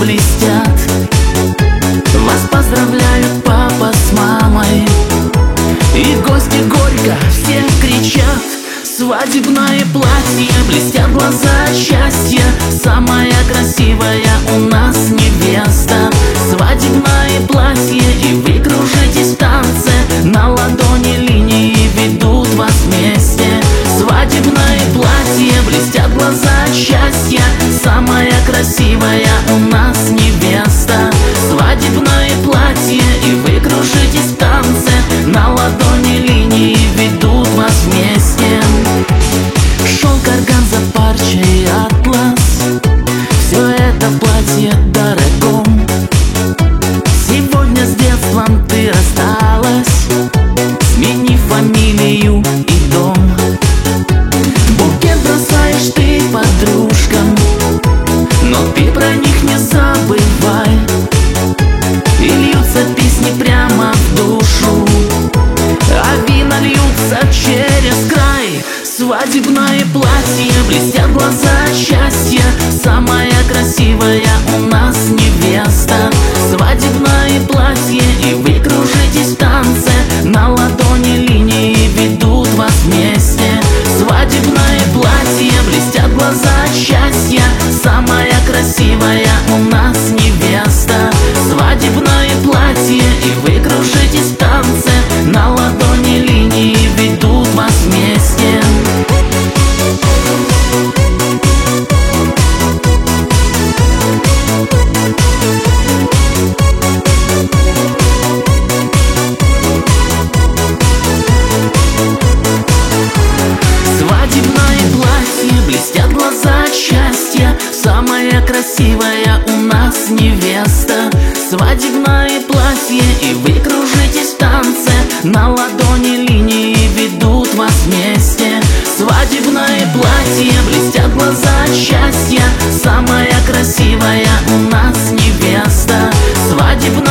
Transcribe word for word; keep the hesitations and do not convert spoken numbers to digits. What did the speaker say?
блестят. Вас поздравляют папа с мамой, и гости горько все кричат. Свадебное платье, блестят глаза от счастья, самая красивая у нас невеста. Свадебное платье, и вы кружитесь в танце, на ладони линии ведут вас вместе. Свадебное платье, блестят глаза от счастья, самая красивая у нас невеста. Свадебное платье, и вы кружитесь в танце, на ладони линии ведут вас вместе. Шелк, органза, парча и атлас, все это платье дорогом. Сегодня с детством ты рассталась, смени фамилию и дом. Букет бросаешь ты подружкам, но ты про них не забывай. И льются песни прямо в душу, а вина льются через край. Свадебное платье, блестят глаза от счастья, самая красивая у нас невеста. Свадебное платье, и вы кружитесь в танце, на ладони линии ведут вас вместе. Свадебное платье, блестят глаза от счастья, самая красивая у нас невеста. Свадебное платье, и вы кружитесь в танце, на ладони линии ведут вас вместе. Свадебное платье, блестят глаза от счастья, самая красивая у нас невеста. Свадебное платье, и вы кружитесь в танце, на ладони линии ведут вас вместе. Свадебное платье, блестят глаза от счастья, самая красивая у нас невеста. Свадебное